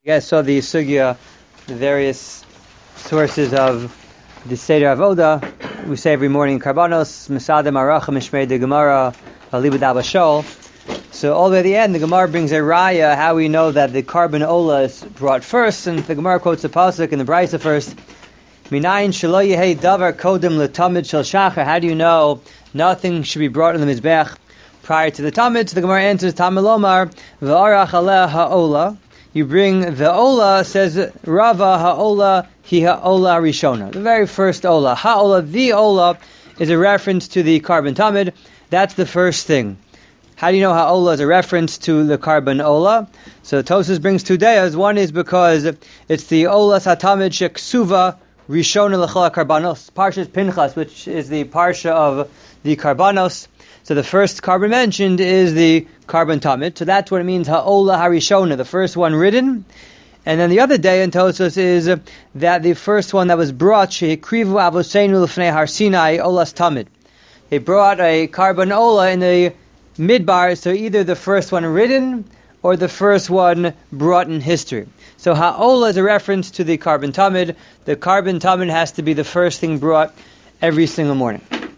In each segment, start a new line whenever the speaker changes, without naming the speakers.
You guys saw the sugya, the various sources of the Seder Avoda. We say every morning, Karbanos, Mesadeh Maracha, Mishmei de Gemara, Alibud Abashol. So all the way at the end, the Gemara brings a raya, how we know that the Karban Ola is brought first, and the Gemara quotes the Pasuk in the Brisa first. Minayin shelo yehei davar kodem letamid shel shachar. How do you know nothing should be brought in the Mizbech prior to the Tamid? So the Gemara answers, Tamid Lomar, V'arach aleh ha'ola. You bring the Ola, says Rava Ha'ola Hi Ha'ola Rishona. The very first Ola. Ha'ola, the Ola, is a reference to the Karban Tamid. That's the first thing. How do you know Ha'ola is a reference to the Karban Ola? So Tosas brings two dayas. One is because it's the Ola Satamid Sheksuva Rishona L'chol Karbanos. Parshas Pinchas, which is the Parsha of the Karbanos. So the first carbon mentioned is the Karban Tamid. So that's what it means, Ha'ola Harishona, the first one written. And then the other day in Tosfos is that the first one that was brought, Shehikrivu Avoseinu L'fnei Har Sinai Olas Tamid. They brought a Karban Ola in the Midbar, so either the first one written or the first one brought in history. So Ha'ola is a reference to the Karban Tamid. The Karban Tamid has to be the first thing brought every single morning.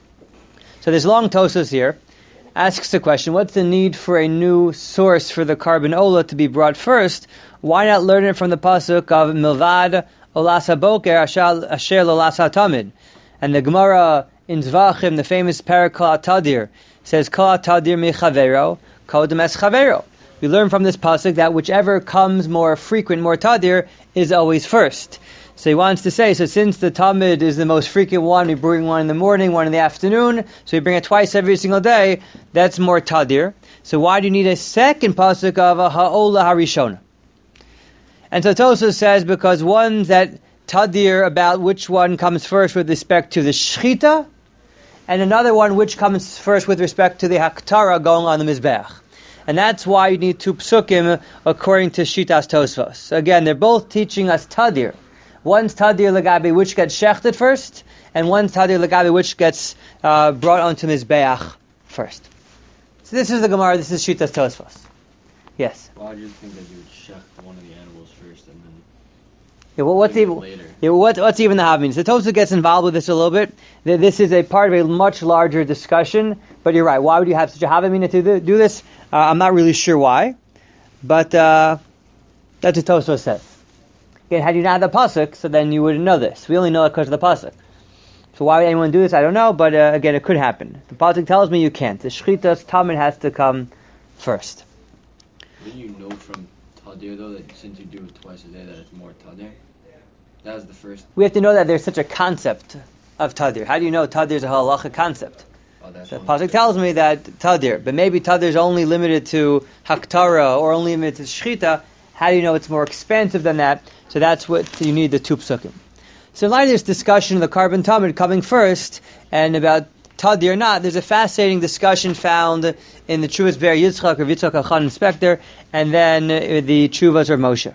So this long Tosfos here asks the question, what's the need for a new source for the Karban Ola to be brought first? Why not learn it from the Pasuk of Milvad Olas HaBoker Asher Lolas HaTamid? And the Gemara in Zvachim, the famous parak Kol HaTadir, says Kol HaTadir Mechavero, Kodem Es Chavero. We learn from this Pasuk that whichever comes more frequent, more Tadir, is always first. So he wants to say, so since the Tamid is the most frequent one, we bring one in the morning, one in the afternoon, so we bring it twice every single day, that's more Tadir. So why do you need a second Pasuk of a Ha'ola Harishona? And so Tosfos says, because one's that Tadir about which one comes first with respect to the Shechita, and another one which comes first with respect to the Haktara going on the Mizbech. And that's why you need two Psukim according to Shitas Tosfos. Again, they're both teaching us Tadir. One's Tadir Lagabi, which gets shechted first, and one's Tadir Lagabi, which gets brought onto Mizbeach first. So this is the Gemara, this is Shitas Tosfos. Yes?
Why do you think that you would shecht one of the animals first and then
what's even
later?
What's even the Havmin? So Tosfos gets involved with this a little bit. This is a part of a much larger discussion, but you're right. Why would you have such a Havmin to do this? I'm not really sure why, but that's what Tosfos says. Again, had you not had the pasuk, so then you wouldn't know this. We only know it because of the pasuk. So why would anyone do this? I don't know, but again, it could happen. The pasuk tells me you can't. The shchitas tamid has to come first.
Didn't you know from Tadir though that since you do it twice a day that it's more Tadir? That was the first.
We have to know that there's such a concept of Tadir. How do you know Tadir is a halacha concept? So the pasuk tells me that Tadir, but maybe Tadir is only limited to Haktara or only limited to Shchita. How do you know it's more expansive than that? So that's what you need the two psukim. So in light of this discussion of the Karban Tamid coming first, and about Tadir or not, there's a fascinating discussion found in the Chuvas Ber Yitzchak or Yitzchak Achan Inspector, and then the Chuvas of Moshe.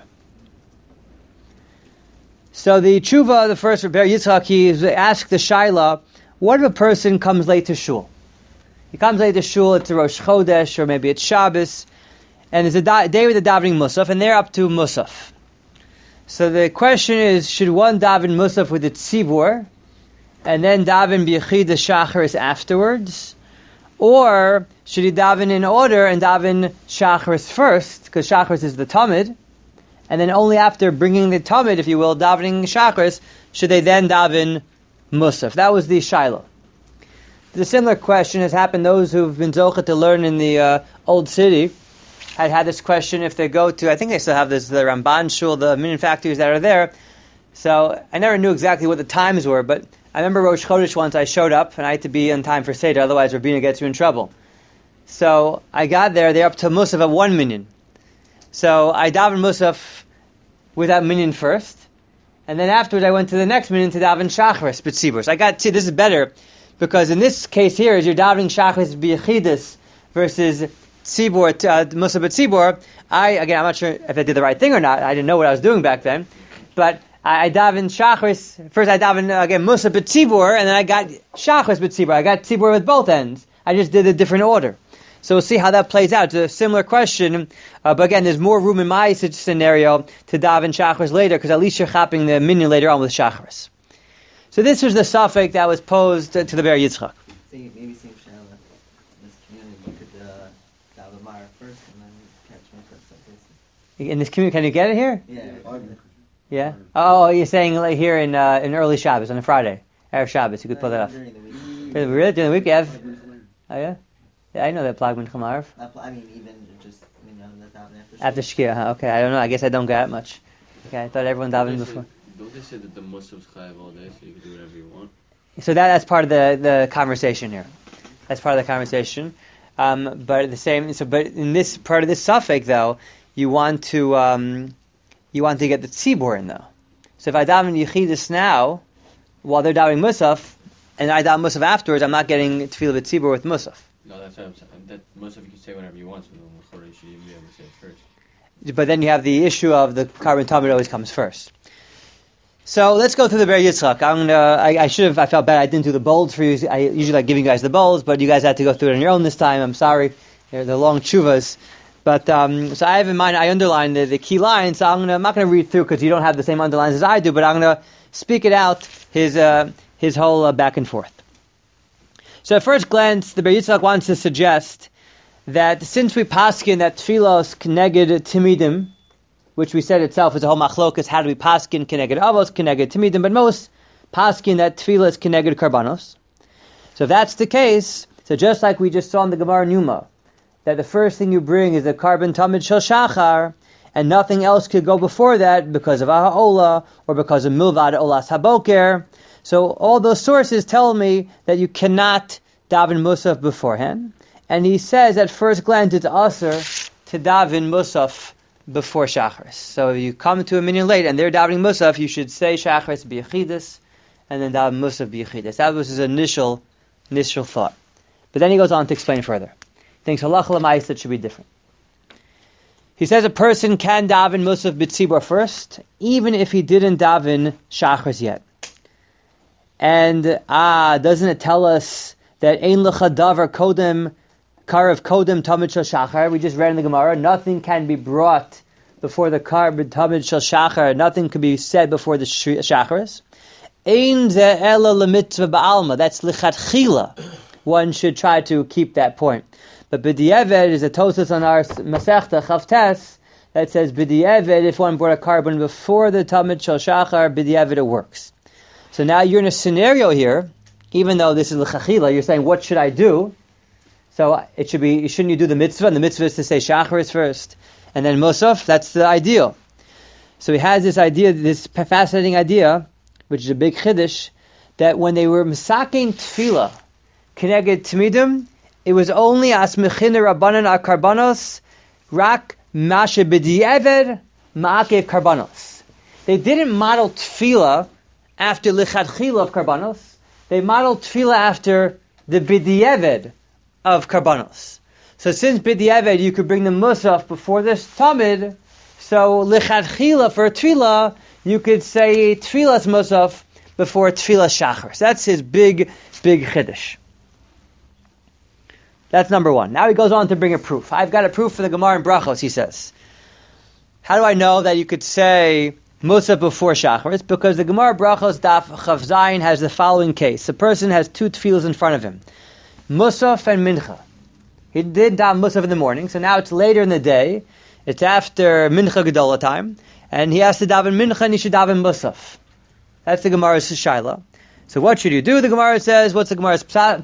So the Chuva, the first Ber Yitzchak, he asked the Shaila, what if a person comes late to shul? He comes late to shul, it's a Rosh Chodesh, or maybe it's Shabbos, and there's a day with the davening Musaf, and they're up to Musaf. So the question is, should one daven Musaf with the Tzibur, and then daven B'Yechid the Shacharis afterwards? Or should he daven in order and daven Shacharis first, because Shacharis is the Tamid, and then only after bringing the Tamid, if you will, davening Shacharis, should they then daven Musaf? That was the Shiloh. The similar question has happened, those who've been zocheh to learn in the Old City, had this question if they go to, I think they still have this, the Ramban Shul, the Minyan factories that are there. So I never knew exactly what the times were, but I remember Rosh Chodesh once I showed up, and I had to be on time for Seder, otherwise Rabbeinu gets you in trouble. So I got there, they're up to Musaf at 1 minyan. So I davened Musaf with that minyan first, and then afterwards I went to the next minyan to daven Shacharis B'tzibur. So I got, this is better, because in this case here, as you're davening Shacharis B'Yechidus versus Tzibur, Musaf B'Tzibur, I'm not sure if I did the right thing or not. I didn't know what I was doing back then. But I davened Shacharis. First I davened, again, Musaf B'Tzibur, and then I got Shacharis B'Tzibur. I got Tzibur with both ends. I just did a different order. So we'll see how that plays out. It's a similar question, but again, there's more room in my scenario to daven Shacharis later, because at least you're chapping the minyan later on with Shacharis. So this was the suffix that was posed to the Ber Yitzchak.
Maybe same Shaila. In this community, you could daven Mara first and then catch Mincha.
In this community, can you get it here?
Yeah.
Yeah. Oh, you're saying like here in early Shabbos on a Friday, Erev Shabbos, you could pull that off.
During the week.
Really? During the week, you have? Oh yeah. Yeah, I know that plag Mincha Marav.
I mean, even just the daven
After Shkia, huh? Okay, I don't know. I guess I don't get it much. Okay, I thought everyone davened before.
Don't they say that the Muslims chayav all day, so you can do whatever you want?
So that's part of the conversation here. That's part of the conversation. But the same. So, but in this part of this suffix, though, you want to get the tzibur in though. So if I daven Yechidus now, while they're davening Musaf, and I daven Musaf afterwards, I'm not getting tefillah b'tzibur with Musaf.
No, that's what I'm saying. That most of you can say whatever you want, so the Mechorah should even be able to say it first.
But then you have the issue of the carbon tamid always comes first. So let's go through the Ber Yitzchak. I felt bad I didn't do the bolds for you. I usually like giving you guys the bolds, but you guys had to go through it on your own this time. I'm sorry. They're the long tshuvas. But, so I have in mind, I underlined the key lines, so I'm not going to read through because you don't have the same underlines as I do, but I'm going to speak it out, his whole back and forth. So at first glance, the Ber Yitzchak wants to suggest that since we paskin that tfilos keneged timidim, which we said itself is a whole machlokas, how do we paskin keneged avos, keneged timidim, but most paskin that tfilos keneged karbanos. So if that's the case, so just like we just saw in the Gemara Numa, that the first thing you bring is the carbon tamid shel shachar, and nothing else could go before that because of aha'ola, or because of milvad olas haboker. So all those sources tell me that you cannot daven musaf beforehand. And he says at first glance it's asur to daven musaf before shacharis. So if you come to a minyan late and they're davening musaf, you should say shacharis b'yechidus and then daven musaf b'yechidus. That was his initial thought. But then he goes on to explain further. He thinks halacha l'maisa should be different. He says a person can daven musaf b'tzibur first, even if he didn't daven shacharis yet. And doesn't it tell us that ein lecha davar kodem karav kodem tamid shel shachar? We just read in the Gemara, nothing can be brought before the karav tamid shel shachar. Nothing can be said before the shacharis. Ein ze ela lemitzvah ba'alma. That's lichatchila. One should try to keep that point. But b'di'eved is a Tosafos on our Masechta Chavtes that says b'di'eved, if one brought a carbon before the tamid shel shachar, b'di'eved it works. So now you're in a scenario here, even though this is l'chachila, you're saying, what should I do? So it should be, shouldn't you do the mitzvah? And the mitzvah is to say shacharis first, and then musaf. That's the ideal. So he has this idea, this fascinating idea, which is a big chiddush, that when they were misaking tefillah, keneged tmidim, it was only as mechin rabbanan akarbanos, rak mashe b'di'eved ma'akev karbanos. They didn't model tefillah after lichatchila of karbanos. They modeled tefillah after the b'di'eved of karbanos. So since b'di'eved you could bring the musaf before this tamid, so lichatchila for tefillah you could say tefillah's musaf before tefillah shachar. So that's his big chiddush. That's number one. Now he goes on to bring a proof. I've got a proof for the Gemara in Brachos, he says. How do I know that you could say musaf before shachar? It's because the Gemara Brachos Daf Chav Zayin has the following case. A person has two tefillas in front of him, musaf and mincha. He did daven musaf in the morning, so now it's later in the day. It's after mincha gedola time, and he has to daven mincha and he should daven musaf. That's the Gemara's shaila. So what should you do? The Gemara says, what's the Gemara's psak?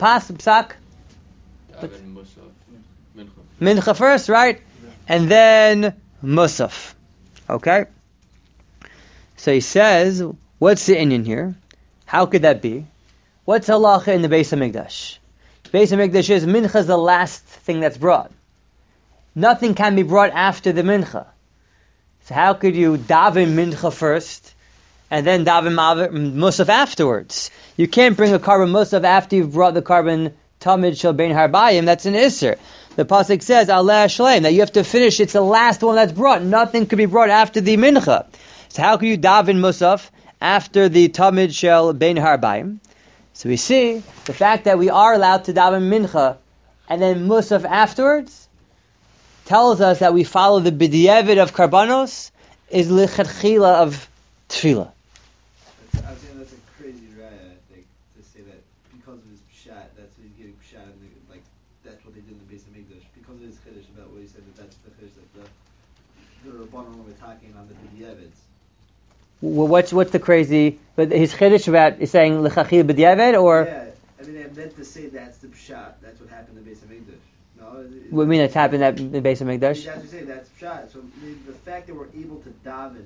Daven musaf, mincha.
Mincha first, right? And then musaf. Okay? So he says, what's the inyan here? How could that be? What's halacha in the Beis HaMikdash? Beis HaMikdash is mincha is the last thing that's brought. Nothing can be brought after the mincha. So how could you daven mincha first and then daven musaf afterwards? You can't bring a carbon musaf after you've brought the carbon tamid shel bein harbayim. That's an isser. The pasuk says aleh shleim that you have to finish. It's the last one that's brought. Nothing could be brought after the mincha. So how can you daven musaf after the tamid shel bein harbayim? So we see the fact that we are allowed to daven mincha and then Musaf afterwards, tells us that we follow the B'diavad of Karbanos is Lichatchila of Tefillah.
I was saying that's a crazy raya, I think, to say that because of his pshat, that's what he's getting pshat, and like that's what they did in the Beis Hamikdash. Because of his chiddush about what he said that's the chiddush that the Rabbanon were talking on the B'diavids.
Well, what's the crazy? But his chiddush about is saying Lichatchila B'diavad, or
Yeah, I mean, I meant to say that's the pshat. That's what happened in the Beis Hamikdash. No,
what do you mean it's happened at the Beis Hamikdash?
That's to say that's pshat. So the fact that we're able to daven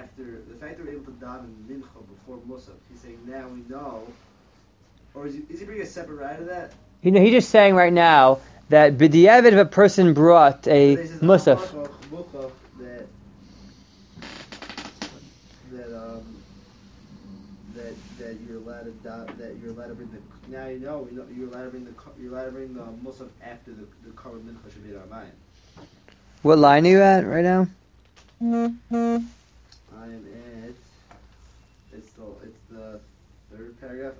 mincha before Musaf, he's saying now we know, or is he bringing a separate right of that?
He's just saying right now that B'diavad if a person brought a Musaf.
That you're allowed to bring the now you know you're allowed to bring the musaf after the korban mincha should be our mind.
What line are you at right now?
I am at it's the third paragraph.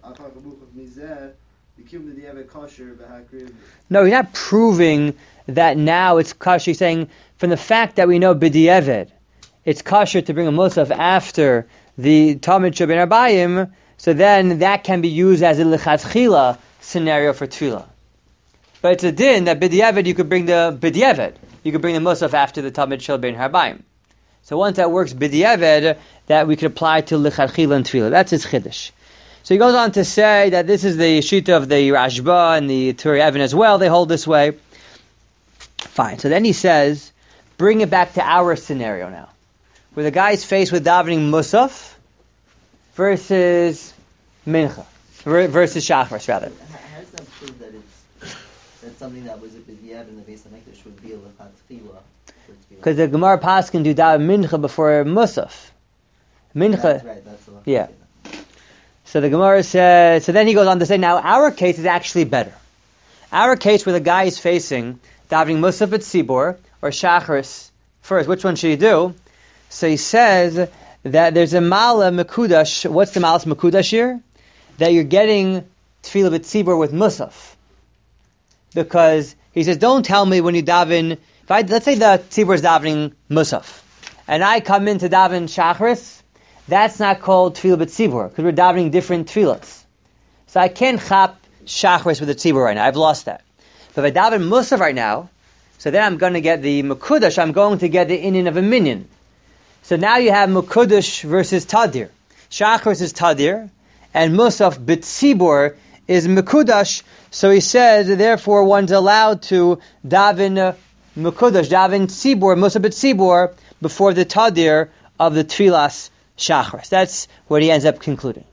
No, you're not proving that now it's kosher. You're saying from the fact that we know b'diavad, it's kosher to bring a musaf after the Talmud Shabbat Arbayim. So then that can be used as a lichatchila scenario for tefillah. But it's a din that b'diavad you could bring the b'diavad. You could bring the musaf after the Talmud Shabbat Arbayim. So once that works b'diavad, that we could apply to lichatchila and tefillah. That's his chiddush. So he goes on to say that this is the shita of the Rashba and the Turi Evan as well. They hold this way. Fine. So then he says, bring it back to our scenario now, where the guy is faced with davening musaf versus mincha, versus shachris rather.
How does that prove that that's something that was a b'diavad in the Beis Hamikdash would be a lechatchila?
Because the Gemara Pas can do daven mincha before musaf. Mincha.
That's right. That's the
yeah. So the Gemara says. So then he goes on to say, now our case is actually better. Our case where the guy is facing davening musaf at Sibor or shachris first. Which one should he do? So he says that there's a mala mekudash. What's the malas mekudash here? That you're getting tefillah b'tzibur with musaf. Because he says, don't tell me when you daven, let's say the tzibur is davening musaf, and I come in to daven shachris, that's not called tefillah b'tzibur, because we're davening different tefillahs. So I can't chap shachris with the tzibur right now, I've lost that. But if I daven musaf right now, so then I'm going to get the mekudash, I'm going to get the inyan of a minyan. So now you have Mekudash versus Tadir. Shachris is Tadir, and Musaf B'tzibur is Mekudash. So he says, therefore, one's allowed to daven Mekudash, daven Tzibur, Musaf B'tzibur, before the Tadir of the Tfilas Shachris. That's what he ends up concluding.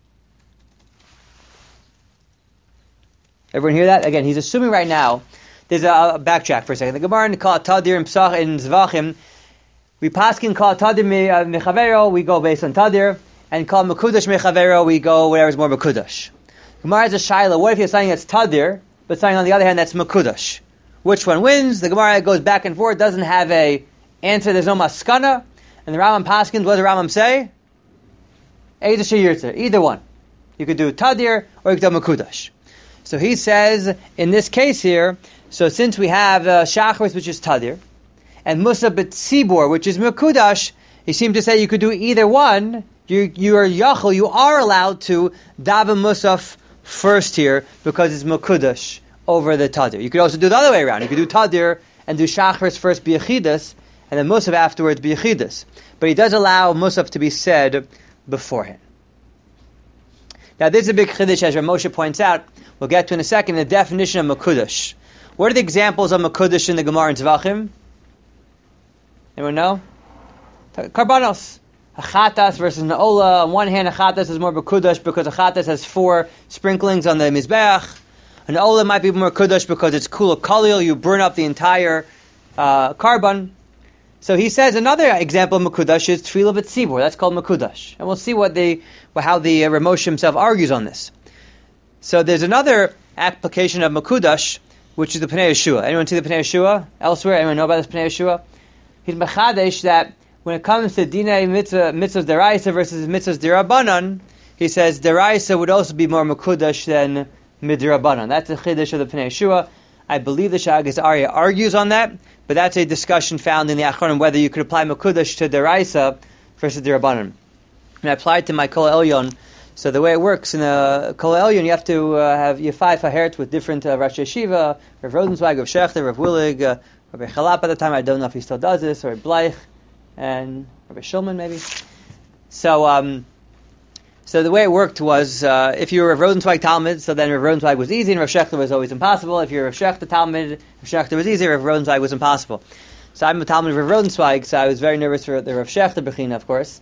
Everyone hear that? Again, he's assuming right now, there's a backtrack for a second. The Gemara in Tadir and Psach in Zvachim, we paskin call Tadir mechavero, we go based on Tadir, and call Mekudash mechavero, we go whatever's more Mekudash. Gemara has a shaila. What if you're saying that's Tadir, but saying on the other hand that's Mekudash? Which one wins? The Gemara goes back and forth, doesn't have a answer. There's no maskana, and the Rambam paskins. What does the Rambam say? Either one. You could do Tadir or you could do Mekudash. So he says in this case here. So since we have Shachris, which is Tadir, and Musaf B'tzibur, which is Mekudash, he seemed to say you could do either one. You are Yachol, you are allowed to daven Musaf first here, because it's Mekudash over the Tadir. You could also do the other way around. You could do Tadir and do Shachris first B'Yechidus, and then Musaf afterwards B'Yechidus. But he does allow Musaf to be said beforehand. Now this is a big chiddush, as Rav Moshe points out. We'll get to in a second the definition of Mekudash. What are the examples of Mekudash in the Gemara in Zvachim? Anyone know? Karbanos. Achatas versus Na'ola. On one hand, Achatas is more Mekudash because Achatas has 4 sprinklings on the Mizbeach. An Na'ola might be more Mekudash because it's Kula Kalil, you burn up the entire carbon. So he says another example of Mekudash is Tefillah B'tzibur. That's called Mekudash. And we'll see how the Ramosha himself argues on this. So there's another application of Mekudash, which is the Pnei Yeshua. Anyone see the Pnei Yeshua elsewhere? Anyone know about this Pnei Yeshua? He's mechadesh that when it comes to dinei mitzvahs deraisa versus mitzvahs derabanan, he says deraisa would also be more mekudash than midrabanan. That's the chiddush of the Pnei Yeshua. I believe the Shagas Arya argues on that, but that's a discussion found in the Achronim whether you could apply Mekudash to Deraisa versus Derabanan. And I applied to my Kol Elyon. So the way it works in a Kol Elyon, you have to have your 5 Hahert with different Rosh Yeshiva, Rav Rosenzweig, Rav Shechter, Rav Willig, Rabbi Chalap at the time. I don't know if he still does this, or Bleich, and Rabbi Shulman maybe. So the way it worked was, if you were Rav Rosenzweig Talmud, so then Rav Rosenzweig was easy and Rav Shechter was always impossible. If you're Rav Shechter Talmud, Rav Shechter was easy, Rav Rosenzweig was impossible. So I'm a Talmud of Rav Rosenzweig, so I was very nervous for the Rav Shechter Bechina, of course.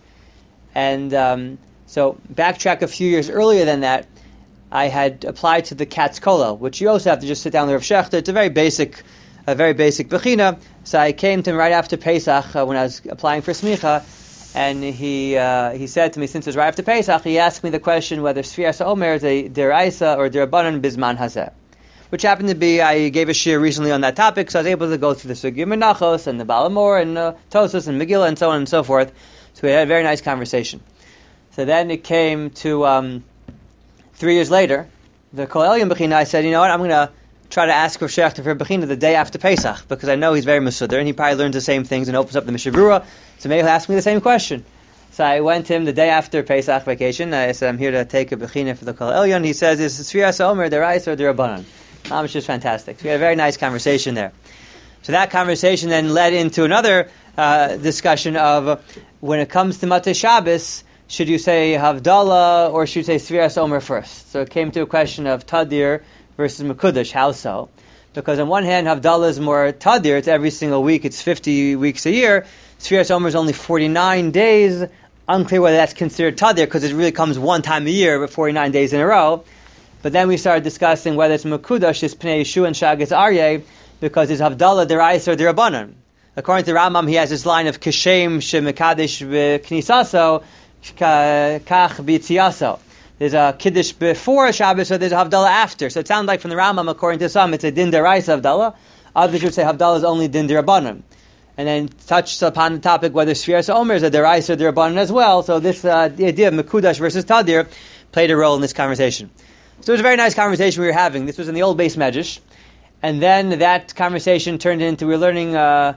And so backtrack a few years earlier than that, I had applied to the Katz Kollel, which you also have to just sit down with Rav Shechter. It's a very basic Bechina. So I came to him right after Pesach when I was applying for Smicha. And he said to me, since it was right after Pesach, he asked me the question whether Sfiras Omer is a Deraisa or Derabanan Bizman Hazeh. Which happened to be, I gave a shir recently on that topic, so I was able to go through the Sugya Menachos and the Balamor and Tosos and Megillah and so on and so forth. So we had a very nice conversation. So then it came to 3 years later, the Kol Elyon Bechina, I said, you know what, I'm going to try to ask Rav Shechter for Bechina the day after Pesach, because I know he's very Masudar, and he probably learns the same things and opens up the Mishavura, so maybe he'll ask me the same question. So I went to him the day after Pesach vacation. I said, I'm here to take a Bechina for the Kol Elyon. He says, is Sfiras Omer, Derais, or Derabanan? It's just fantastic. So we had a very nice conversation there. So that conversation then led into another discussion of, when it comes to Matei Shabbos, should you say Havdalah or should you say Sfiras Omer first? So it came to a question of Tadir versus Mekudash. How so? Because on one hand, Havdalah is more Tadir. It's every single week. It's 50 weeks a year. Sfiras Omer is only 49 days. Unclear whether that's considered Tadir because it really comes one time a year, but 49 days in a row. But then we started discussing whether it's Mekudash, is Pnei Yeshua and Shagas Aryeh, because it's Havdalah, Derais, or Derabanan. According to Rambam, he has this line of Kishem Shemekadesh B'Knisaso, Kach B'Tziaso. There's a Kiddush before Shabbos, so there's a Havdalah after. So it sounds like from the Rambam, according to some, it's a Din Derais Havdalah. Others would say Havdalah is only Din Derabanan. And then touched upon the topic whether Sfiras Omer is a Derais or Derabanan as well. So this the idea of Mekudash versus Tadir played a role in this conversation. So it was a very nice conversation we were having. This was in the old Beis Medrash. And then that conversation turned into, we were learning not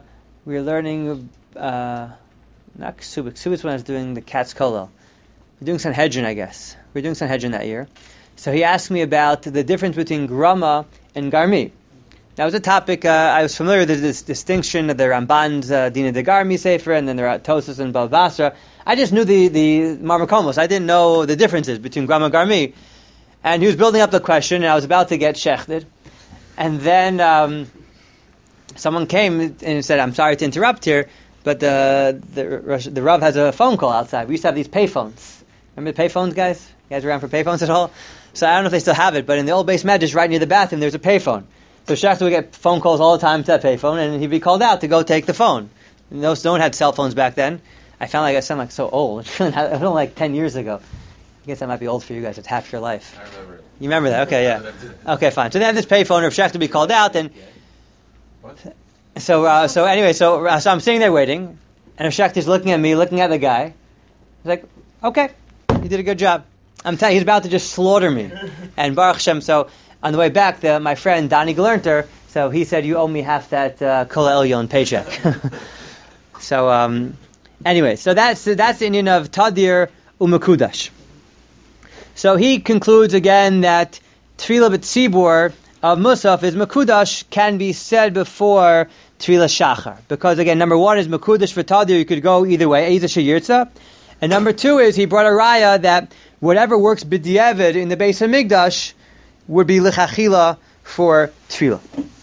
Ksubik. Ksubik when I was doing the Katz Kollel. We're doing Sanhedrin, I guess. We were doing Sanhedrin that year. So he asked me about the difference between Grama and Garmi. That was a topic, I was familiar with this distinction of the Ramban's Dina de Garmi Sefer, and then there are Tosas and Bava Basra. I just knew the Marmakomos. I didn't know the differences between Grama and Garmi. And he was building up the question, and I was about to get shechted. And then someone came and said, I'm sorry to interrupt here, but the Rav has a phone call outside. We used to have these payphones. Remember the payphones, guys? You guys around for payphones at all? So I don't know if they still have it, but in the old Beis Medrash, right near the bathroom, there's a payphone. So Shechter would get phone calls all the time to that payphone, and he'd be called out to go take the phone. No one had cell phones back then. I found like I sound like so old. It was only like 10 years ago. I guess that might be old for you guys. It's half your life.
I remember it.
You remember that? Okay, yeah. Okay, fine. So they had this payphone, if Shechter would be called out, and
What?
so I'm sitting there waiting, and Shechter's looking at me, looking at the guy. He's like, okay, you did a good job. I'm telling you, he's about to just slaughter me. And Baruch Hashem, so on the way back, my friend Donnie Glernter, so he said, you owe me half that Kol Elyon paycheck. So anyway, so that's the Indian of Tadir Umekudash. So he concludes again that Tefillah B'Tzibur of Musaf is Mekudash, can be said before Tefillah Shachar. Because again, number one is Mekudash for Tadir, you could go either way, Eiza Sheyirtza. And number two is, he brought a raya that whatever works B'Diavad in the Beis HaMikdash would be L'chachila for Tefillah.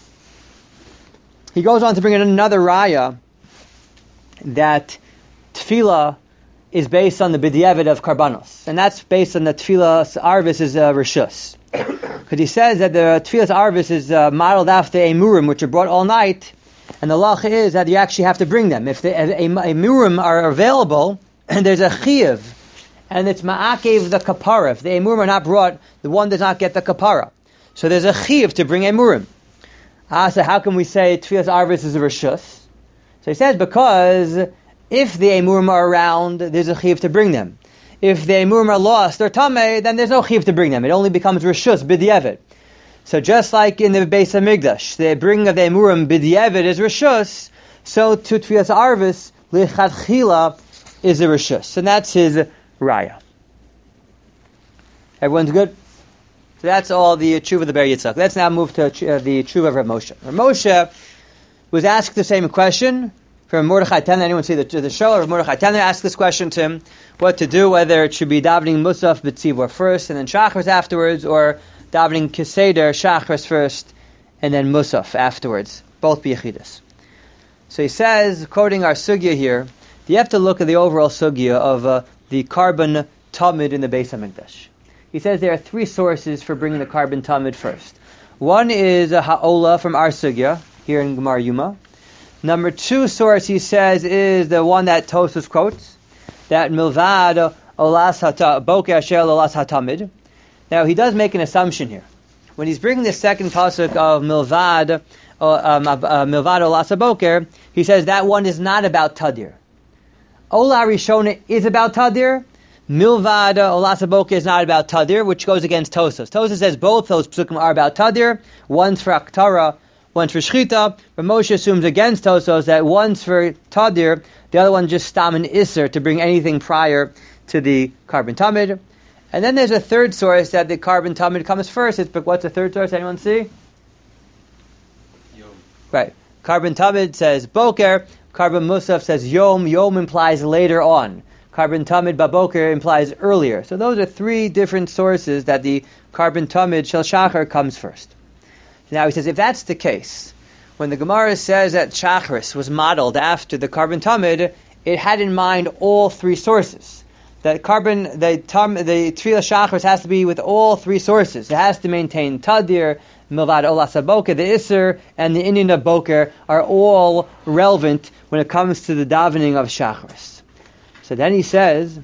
He goes on to bring in another raya that Tefillah is based on the B'Diavad of Karbanos. And that's based on the Tefillah Arvis is Rishus. Because he says that the Tefillah Arvis is modeled after Emurim, which are brought all night. And the law is that you actually have to bring them. If the Emurim are available, and there's a Chiyuv, and it's Ma'akev the Kapara. If the Emurim are not brought, the one does not get the Kapara. So there's a Chiyuv to bring Emurim. So how can we say Tefillah Arvis is a Rishus? So he says, because if the Emurim are around, there's a Chiyuv to bring them. If the Emurim are lost or Tameh, then there's no Chiyuv to bring them. It only becomes Rishus, B'Diavad. So just like in the Beis Hamikdash, the bringing of the Emurim b'diavad is Rishus, so to Tfilas Arvis, lichatchila is a Rishus. And that's his Raya. Everyone's good? So that's all the Tshuva of the Ber Yitzchak. Let's now move to the Tshuva of Rav Moshe. Rav Moshe was asked the same question from Mordechai Tanner. Anyone see the show? Rav Mordechai Tanner asked this question to him, what to do, whether it should be davening Musaf b'tzibur first and then Shachris afterwards, or davening Keseder, Shachris first and then Musaf afterwards. Both b'yechidus. So he says, quoting our sugya here, you have to look at the overall sugya of the carbon tamid in the Beis Hamikdash. He says there are three sources for bringing the carbon tamid first. One is a ha'ola from our sugya, here in Gemara Yuma. Number two source, he says, is the one that Tosfos quotes, that milvad olas boker asher olas hatamid. Now, he does make an assumption here. When he's bringing the second pasuk of milvad olas boker, he says that one is not about tadir. Ola Rishona is about tadir. Milvad olas boker is not about tadir, which goes against Tosfos. Tosfos says both those psukim are about tadir. One's for aktara, one's for shchita. But Moshe assumes against Tosfos that one's for tadir, the other one just stam and iser to bring anything prior to the carbon tamid. And then there's a third source that the carbon tamid comes first. What's the third source? Anyone see?
Yom.
Right. Carbon tamid says boker. Carbon musaf says yom. Yom implies later on. Carbon tamid baboker implies earlier. So those are three different sources that the carbon tamid shel shachar comes first. Now he says, if that's the case, when the Gemara says that Shachris was modeled after the carbon tamid, it had in mind all three sources. The Tefillah Shachris has to be with all three sources. It has to maintain tadir, milvad olas boker, the iser, and the inyan of boker are all relevant when it comes to the davening of Shachris. So then he says,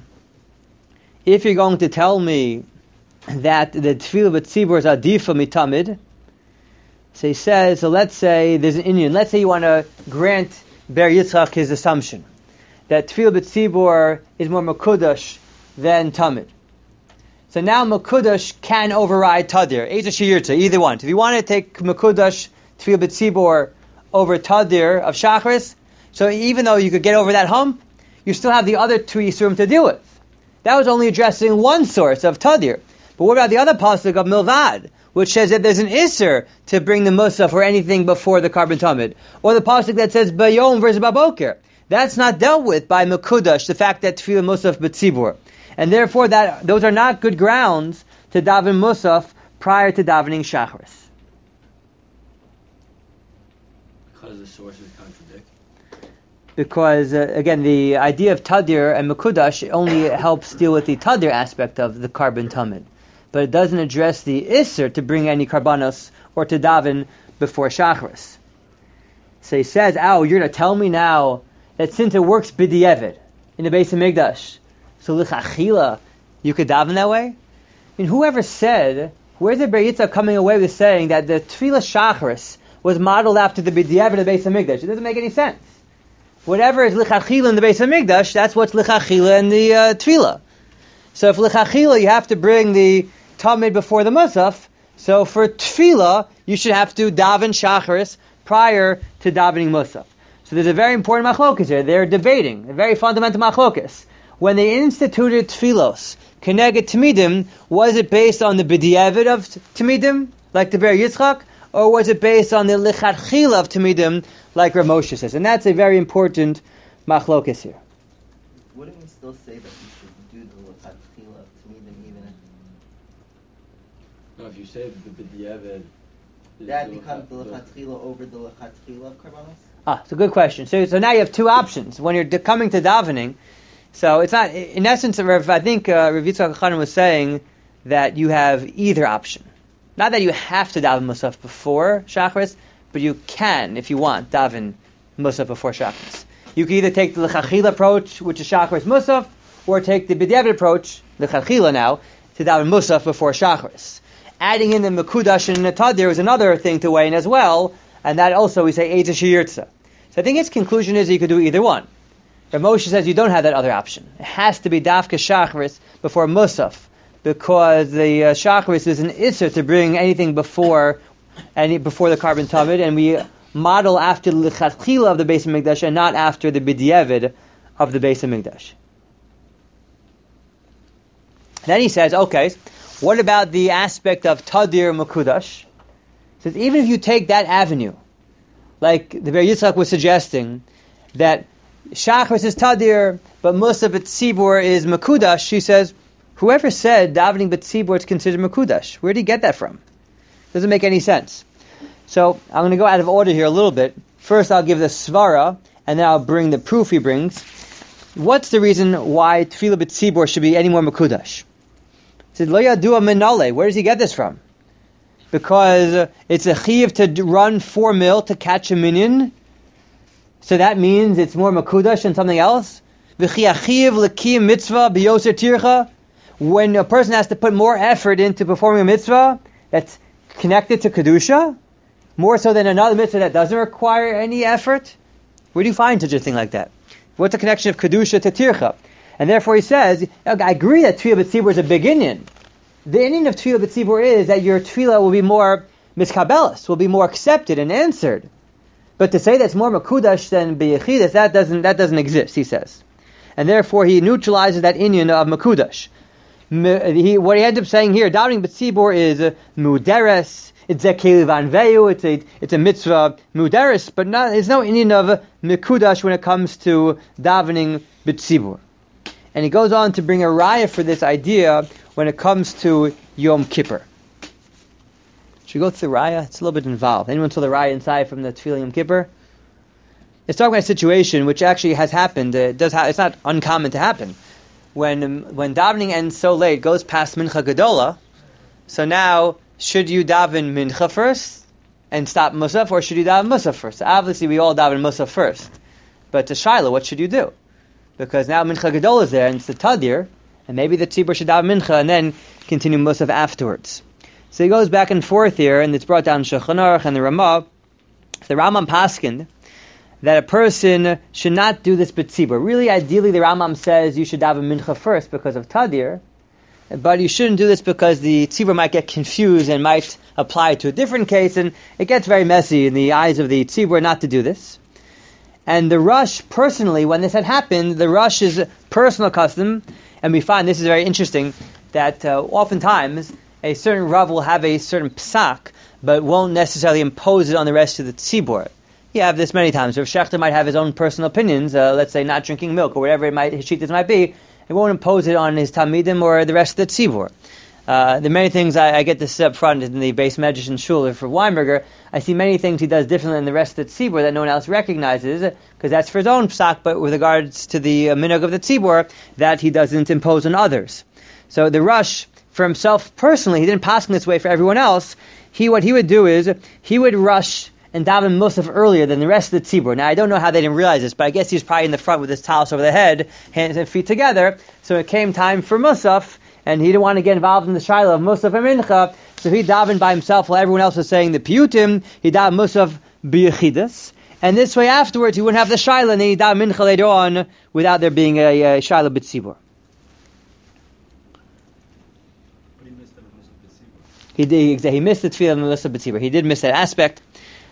if you're going to tell me that the Tefillah b'tzibur is adifa mitamid, so he says, so let's say there's an Indian. Let's say you want to grant Ber Yitzchak his assumption that Tefillah b'tzibur is more Mekudash than Tamid. So now Mekudash can override Tadir. Either Shiyirta, either one. If you want to take Mekudash, Tefillah b'tzibur over Tadir of Shachris, so even though you could get over that hump, you still have the other two Yisurim to deal with. That was only addressing one source of Tadir. But what about the other pasuk of Milvad, which says that there's an Isser to bring the Musaf or anything before the carbon tamid? Or the pasuk that says Bayom versus Baboker. That's not dealt with by Mekudash, the fact that Tefillah Musaf b'tzibur. And therefore those are not good grounds to daven Musaf prior to davening Shachris.
Because the sources contradict.
Because, again, the idea of Tadir and Mekudash only helps deal with the Tadir aspect of the carbon tamid. But it doesn't address the Isser to bring any karbanos or to daven before Shachris. So he says, you're going to tell me now that since it works b'diavad in the Beis Hamikdash, so l'chachila, you could daven that way? I mean, whoever said, where's the Ber Yitzchak coming away with saying that the Tefillah Shachris was modeled after the b'diavad in the Beis Hamikdash? It doesn't make any sense. Whatever is l'chachila in the Beis Hamikdash, that's what's l'chachila in the Tefillah. So if l'chachila, you have to bring the tamid before the musaf, so for Tefillah, you should have to daven Shachris prior to davening musaf. So there's a very important machlokas here. They're debating, a very fundamental machlokas. When they instituted Tfilos, Keneged Tamidim, was it based on the b'diavad of Tamidim, like the Ber Yitzchak, or was it based on the lichatchila of Tamidim, like Rav Moshe says? And that's a very important machlokas here.
Wouldn't we still say that you should do the lichatchila of Tamidim even if
No, if you say the b'diavad,
that becomes the lichatchila over the lichatchila of karbanos?
It's a good question. So now you have two options. When you're coming to davening, so it's not, in essence, I think Rav Yitzchak Chanan was saying that you have either option. Not that you have to daven Musaf before Shachris, but you can, if you want, daven Musaf before Shachris. You can either take the L'chachila approach, which is Shachris Musaf, or take the B'diavad approach, L'chachila now, to daven Musaf before Shachris. Adding in the Mekudash and the Tadir is another thing to weigh in as well, and that also we say Eitz Shiyirtza. So I think its conclusion is you could do either one. Rav Moshe says you don't have that other option. It has to be Dafka Shachris before Musaf because the Shacharis is an Isser to bring anything before the carbon tamid, and we model after the Lechatchila of the Beis HaMikdash and not after the B'diavad of the Beis HaMikdash. Then he says, okay, what about the aspect of Tadir Makudash? He says, even if you take that avenue, like the Ber Yitzchak was suggesting, that Shacharis is Tadir, but Musaf B'tzibur is Makudash, he says, whoever said davening B'tzibur is considered Makudash? Where did he get that from? Doesn't make any sense. So I'm going to go out of order here a little bit. First I'll give the Svara, and then I'll bring the proof he brings. What's the reason why Tefillah B'tzibur should be any more Makudash? He said, Lo Yadua Minale. Where does he get this from? Because it's a chiv to run 4 mil to catch a minion. So that means it's more Makudash than something else. V'chi achiv l'kiyim mitzvah b'yoser tircha. When a person has to put more effort into performing a mitzvah that's connected to Kedusha, more so than another mitzvah that doesn't require any effort, where do you find such a thing like that? What's the connection of Kedusha to Tircha? And therefore he says, I agree that Tefillah B'tzibur is a big inyan. The inyan of Tefillah B'tzibur is that your Tefillah will be more miskabelis, will be more accepted and answered. But to say that's more Makudash than B'yechidus, that doesn't exist, he says. And therefore he neutralizes that inyan of Makudash. What he ends up saying here, davening B'tzibur is Muderes, it's a Kelivan Veyu, it's a mitzvah Muderes, but there's no inyan of Mekudash when it comes to davening B'tzibur. And he goes on to bring a raya for this idea when it comes to Yom Kippur. Should we go through the raya? It's a little bit involved. Anyone saw the raya inside from the Tefillah Yom Kippur? It's talking about a situation which actually has happened. It's not uncommon to happen. When davening ends so late, goes past Mincha Gedola, so now, should you daven Mincha first and stop Musaf, or should you daven Musaf first? Obviously, we all daven Musaf first. But to Shiloh, what should you do? Because now Mincha Gedola is there, and it's the Tadir, and maybe the Tzibur should daven Mincha and then continue Musaf afterwards. So he goes back and forth here, and it's brought down Shulchan Aruch and the Ramah. The Rambam paskined that a person should not do this b'tzibur. Really, ideally, the Rambam says you should daven Mincha first because of Tadir, but you shouldn't do this because the tzibur might get confused and might apply to a different case, and it gets very messy in the eyes of the tzibur not to do this. And the Rush, personally, when this had happened, the Rush is a personal custom, and we find this is very interesting, that oftentimes a certain Rav will have a certain psak, but won't necessarily impose it on the rest of the tzibur. You have this many times. Rav Shechter might have his own personal opinions, let's say not drinking milk, or whatever his shittas might be. He won't impose it on his Talmidim or the rest of the tzibur. There are many things, I get this up front in the base Medrash and Shul for Weinberger. I see many things he does differently than the rest of the tzibur that no one else recognizes, because that's for his own psak, but with regards to the minhag of the tzibur, that he doesn't impose on others. So the Rush, for himself personally, he didn't pass in this way for everyone else. What he would do is, he would rush and daven Musaf earlier than the rest of the tzibur. Now, I don't know how they didn't realize this, but I guess he was probably in the front with his talis over the head, hands and feet together. So it came time for Musaf, and he didn't want to get involved in the shiloh of Musaf and Mincha, so he davened by himself while everyone else was saying the piyutim. He davened Musaf b'yechidus, and this way afterwards he wouldn't have the shiloh, and then he davened Mincha later on without there being a shiloh b'tzibur. He missed the tefillah and the b'tzibur. He did miss that aspect.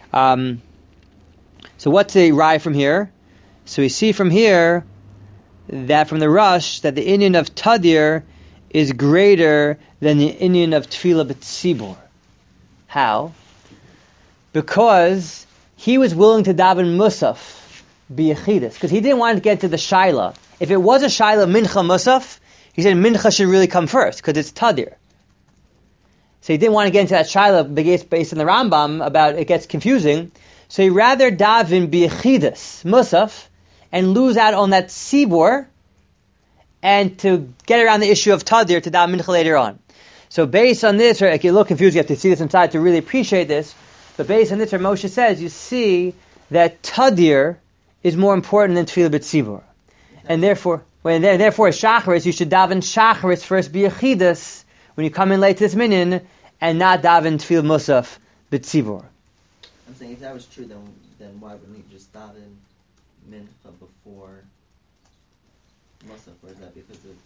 So what's the rye from here? So we see from here that from the Rush that the inyan of Tadir is greater than the inyan of Tefillah B'tzibur. How? Because he was willing to daven Musaf b'yechidus, because he didn't want to get to the Shaila. If it was a Shaila Mincha Musaf, he said Mincha should really come first, because it's Tadir. So he didn't want to get into that Shaila based on the Rambam about it gets confusing. So he rather daven b'yechidus Musaf and lose out on that tzibur, and to get around the issue of Tadir to daven Mincha later on. So based on this, or if you're a little confused, you have to see this inside to really appreciate this. But based on this, where Moshe says, you see that Tadir is more important than Tefillah B'tzibur. And therefore Shacharis, you should daven Shacharis first b'yechidus when you come in late to this minyan, and not daven Tefillah Musaf B'tzibur.
I'm saying if that was true, then why wouldn't he just daven Mincha before Musaf? Or is that because of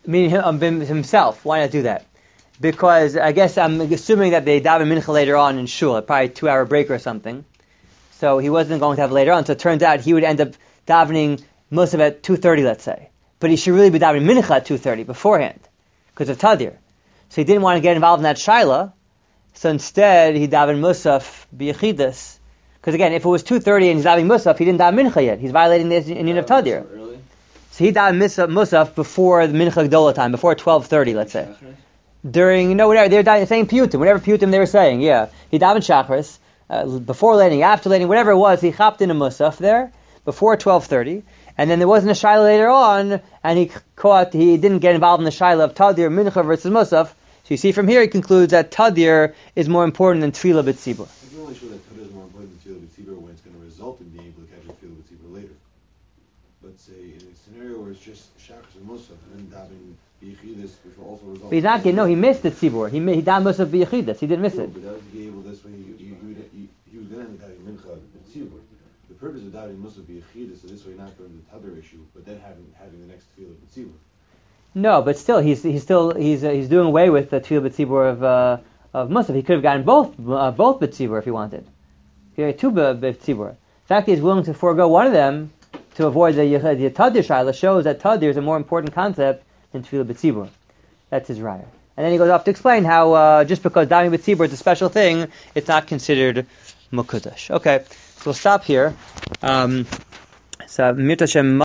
Meaning himself. Why not do that? Because I guess I'm assuming that they daven mincha later on in shul, probably 2-hour break or something. So he wasn't going to have later on. So it turns out he would end up davening musaf at 2:30, let's say. But he should really be davening mincha at 2:30 beforehand, because of tadir. So he didn't want to get involved in that shaila. So instead, he davened musaf b'yechidus. Because again, if it was 2:30 and he's davening musaf, he didn't daven mincha yet. He's violating the inyan of tadir. So he davened musaf before the mincha gdola time, before 12:30, let's say. During, whatever, they were saying piyutim, whatever piyutim they were saying, yeah. He davened shachris, before landing, after landing, whatever it was, he chopped in a musaf there, before 12:30, and then there wasn't a shaila later on, and he didn't get involved in the shaila of tadir, mincha versus musaf. So you see from here, he concludes that tadir is more important than tefillah b'tzibur.
I can only show that tadir is more important than tefillah b'tzibur when it's going to result in being able to catch a tefillah b'tzibur later. Let's say in a scenario where it's just shachris and musaf, and then davening b'yechidus, which will also result.
But he's not getting, he missed the tzibur. He davened musaf b'yechidus. He didn't miss it.
But that would be able this way. He was going to end up having mincha b'tzibur. The purpose of davening musaf b'yechidus, so this way not going to the tadir issue, but then having the next tefillah b'tzibur.
No, but still, he's doing away with the tefillah b'tzibur of musaf. He could have gotten both b'tzibur if he wanted. He had 2 b'tzibur. The fact that he's willing to forego one of them to avoid the tadir shaila shows that tadir is a more important concept than tefillah b'tzibur. That's his raya. And then he goes off to explain how just because davening b'tzibur is a special thing, it's not considered mukudash. Okay, so we'll stop here. So Mir Tashem.